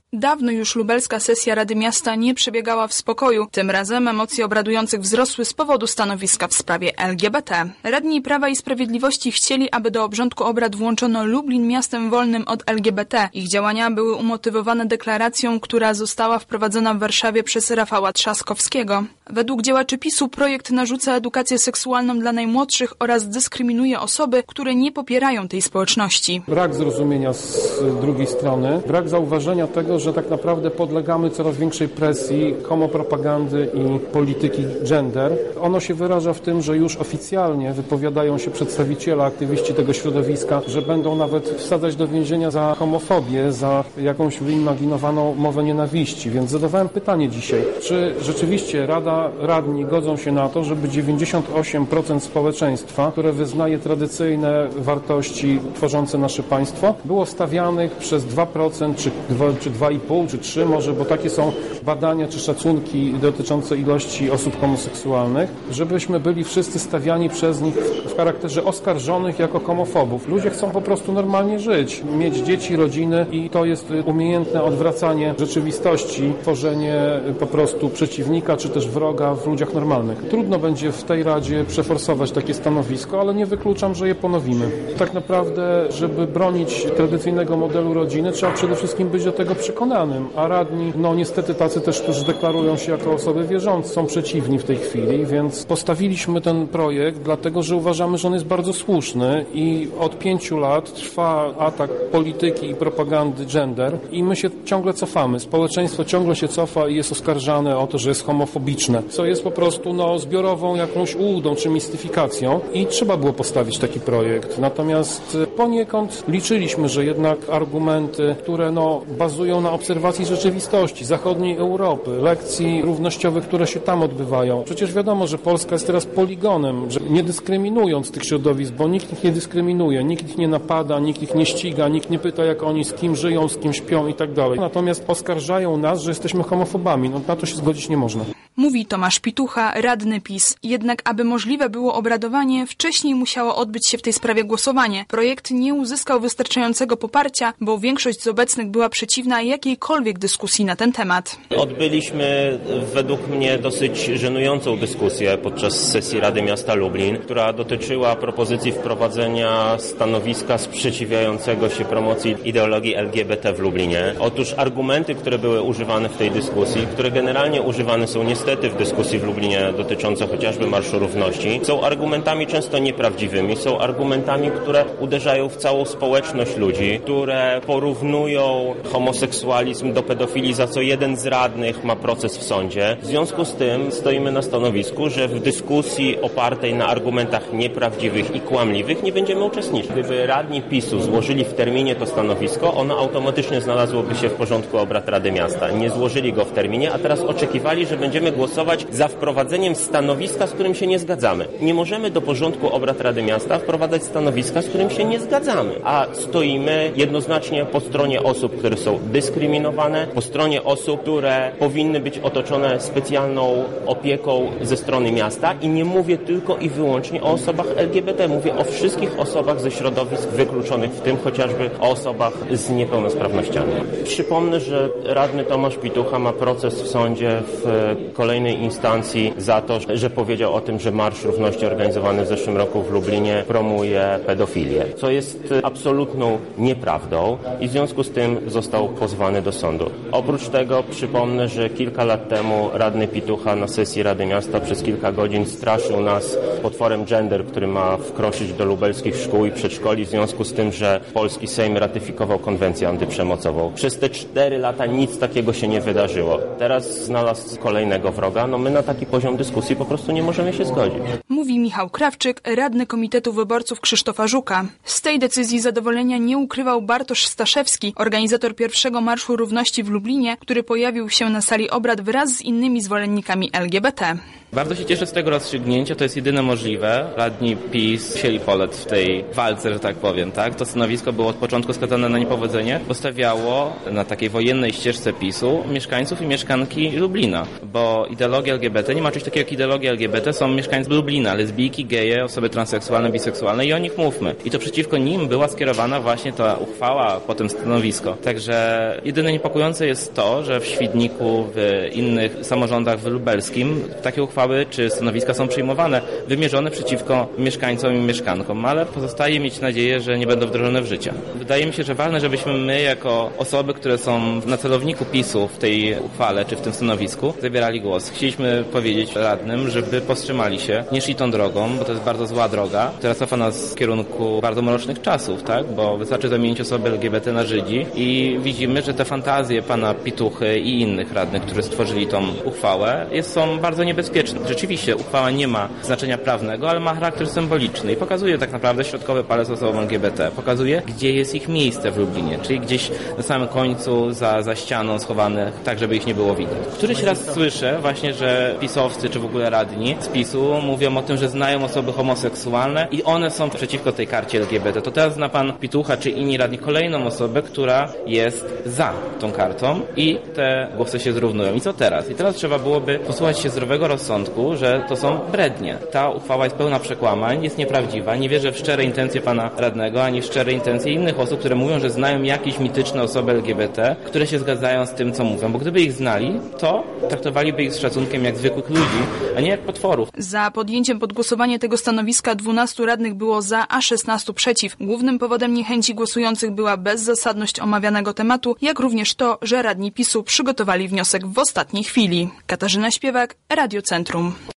Dawno już lubelska sesja Rady Miasta nie przebiegała w spokoju. Tym razem emocje obradujących wzrosły z powodu stanowiska w sprawie LGBT. Radni Prawa i Sprawiedliwości chcieli, aby do obrządku obrad włączono Lublin miastem wolnym od LGBT. Ich działania były umotywowane deklaracją, która została wprowadzona w Warszawie przez Rafała Trzaskowskiego. Według działaczy PiS-u projekt narzuca edukację seksualną dla najmłodszych oraz dyskryminuje osoby, które nie popierają tej społeczności. Brak zrozumienia z drugiej strony, brak zauważenia tego, że tak naprawdę podlegamy coraz większej presji homopropagandy i polityki gender. Ono się wyraża w tym, że już oficjalnie wypowiadają się przedstawiciele, aktywiści tego środowiska, że będą nawet wsadzać do więzienia za homofobię, za jakąś wyimaginowaną mowę nienawiści. Więc zadawałem pytanie dzisiaj, czy rzeczywiście radni godzą się na to, żeby 98% społeczeństwa, które wyznaje tradycyjne wartości tworzące nasze państwo, było stawianych przez 2% czy 2,5 czy 3 może, bo takie są badania czy szacunki dotyczące ilości osób homoseksualnych, żebyśmy byli wszyscy stawiani przez nich w charakterze oskarżonych jako homofobów. Ludzie chcą po prostu normalnie żyć, mieć dzieci, rodziny i to jest umiejętne odwracanie rzeczywistości, tworzenie po prostu przeciwnika czy też wroga w ludziach normalnych. Trudno będzie w tej Radzie przeforsować takie stanowisko, ale nie wykluczam, że je ponowimy. Tak naprawdę, żeby bronić tradycyjnego modelu rodziny, trzeba przede wszystkim być do tego przekonanym, a radni, niestety tacy też, którzy deklarują się jako osoby wierzące, są przeciwni w tej chwili, więc postawiliśmy ten projekt, dlatego, że uważamy, że on jest bardzo słuszny i od 5 lat trwa atak polityki i propagandy gender i my się ciągle cofamy. Społeczeństwo ciągle się cofa i jest oskarżane o to, że jest homofobiczne, co jest po prostu zbiorową jakąś ułudą czy mistyfikacją i trzeba było postawić taki projekt. Natomiast poniekąd liczyliśmy, że jednak argumenty, które bazują na obserwacji rzeczywistości zachodniej Europy, lekcji równościowych, które się tam odbywają. Przecież wiadomo, że Polska jest teraz poligonem, że nie dyskryminując tych środowisk, bo nikt ich nie dyskryminuje, nikt ich nie napada, nikt ich nie ściga, nikt nie pyta, jak oni z kim żyją, z kim śpią i tak dalej. Natomiast oskarżają nas, że jesteśmy homofobami. Na to się zgodzić nie można. Mówi Tomasz Pitucha, radny PiS. Jednak aby możliwe było obradowanie, wcześniej musiało odbyć się w tej sprawie głosowanie. Projekt nie uzyskał wystarczającego poparcia, bo większość z obecnych była przeciwna jakiejkolwiek dyskusji na ten temat. Odbyliśmy według mnie dosyć żenującą dyskusję podczas sesji Rady Miasta Lublin, która dotyczyła propozycji wprowadzenia stanowiska sprzeciwiającego się promocji ideologii LGBT w Lublinie. Otóż argumenty, które były używane w tej dyskusji, które generalnie używane są niestety w dyskusji w Lublinie dotyczące chociażby Marszu Równości, są argumentami często nieprawdziwymi, są argumentami, które uderzają w całą społeczność ludzi, które porównują homoseksualizm do pedofilii, za co jeden z radnych ma proces w sądzie. W związku z tym stoimy na stanowisku, że w dyskusji opartej na argumentach nieprawdziwych i kłamliwych nie będziemy uczestniczyć. Gdyby radni PiS-u złożyli w terminie to stanowisko, ono automatycznie znalazłoby się w porządku obrad Rady Miasta. Nie złożyli go w terminie, a teraz oczekiwali, że będziemy głosować za wprowadzeniem stanowiska, z którym się nie zgadzamy. Nie możemy do porządku obrad Rady Miasta wprowadzać stanowiska, z którym się nie zgadzamy, a stoimy jednoznacznie po stronie osób, które są dyskryminowane, po stronie osób, które powinny być otoczone specjalną opieką ze strony miasta i nie mówię tylko i wyłącznie o osobach LGBT, mówię o wszystkich osobach ze środowisk wykluczonych, w tym chociażby o osobach z niepełnosprawnościami. Przypomnę, że radny Tomasz Pitucha ma proces w sądzie w kolejnej instancji za to, że powiedział o tym, że Marsz Równości organizowany w zeszłym roku w Lublinie promuje pedofilię, co jest absolutną nieprawdą i w związku z tym został pozwany do sądu. Oprócz tego przypomnę, że kilka lat temu radny Pitucha na sesji Rady Miasta przez kilka godzin straszył nas potworem gender, który ma wkroczyć do lubelskich szkół i przedszkoli w związku z tym, że polski Sejm ratyfikował konwencję antyprzemocową. Przez te 4 lata nic takiego się nie wydarzyło. Teraz znalazł kolejnego wroga. My na taki poziom dyskusji po prostu nie możemy się zgodzić. Mówi Michał Krawczyk, radny Komitetu Wyborców Krzysztofa Żuka. Z tej decyzji zadowolenia nie ukrywał Bartosz Staszewski, organizator pierwszego Marszu Równości w Lublinie, który pojawił się na sali obrad wraz z innymi zwolennikami LGBT. Bardzo się cieszę z tego rozstrzygnięcia, to jest jedyne możliwe. Radni PiS wzięli polet w tej walce, że tak powiem, tak? To stanowisko było od początku skazane na niepowodzenie, postawiało na takiej wojennej ścieżce PiS-u mieszkańców i mieszkanki Lublina, bo ideologia LGBT, nie ma czegoś takiego jak ideologia LGBT, są mieszkańcy Lublina, lesbijki, geje, osoby transseksualne, biseksualne i o nich mówmy. I to przeciwko nim była skierowana właśnie ta uchwała, a potem stanowisko. Także jedyne niepokojące jest to, że w Świdniku, w innych samorządach w lubelskim takie uchwały czy stanowiska są przyjmowane, wymierzone przeciwko mieszkańcom i mieszkankom, ale pozostaje mieć nadzieję, że nie będą wdrożone w życie. Wydaje mi się, że ważne, żebyśmy my jako osoby, które są na celowniku PiS-u w tej uchwale czy w tym stanowisku, zabierali głos. Chcieliśmy powiedzieć radnym, żeby powstrzymali się, nie szli tą drogą, bo to jest bardzo zła droga, która cofa nas w kierunku bardzo mrocznych czasów, tak? Bo wystarczy zamienić osoby LGBT na Żydzi i widzimy, że te fantazje pana Pituchy i innych radnych, którzy stworzyli tą uchwałę, są bardzo niebezpieczne. Rzeczywiście uchwała nie ma znaczenia prawnego, ale ma charakter symboliczny i pokazuje tak naprawdę środkowy palec osobom LGBT. Pokazuje, gdzie jest ich miejsce w Lublinie, czyli gdzieś na samym końcu za ścianą schowanych, tak żeby ich nie było widać. Któryś raz słyszę właśnie, że pisowcy czy w ogóle radni z PiS-u mówią o tym, że znają osoby homoseksualne i one są przeciwko tej karcie LGBT. To teraz zna pan Pitucha czy inni radni kolejną osobę, która jest za tą kartą i te głosy się zrównują. I co teraz? I teraz trzeba byłoby posłuchać się zdrowego rozsądku, że to są brednie. Ta uchwała jest pełna przekłamań, jest nieprawdziwa. Nie wierzę w szczere intencje pana radnego, ani w szczere intencje innych osób, które mówią, że znają jakieś mityczne osoby LGBT, które się zgadzają z tym, co mówią. Bo gdyby ich znali, to traktowaliby ich z szacunkiem jak zwykłych ludzi, a nie jak potworów. Za podjęciem pod głosowanie tego stanowiska 12 radnych było za, a 16 przeciw. Głównym powodem niechęci głosujących była bezzasadność omawianego tematu, jak również to, że radni PiS-u przygotowali wniosek w ostatniej chwili. Katarzyna Śpiewak, Radio Centrum.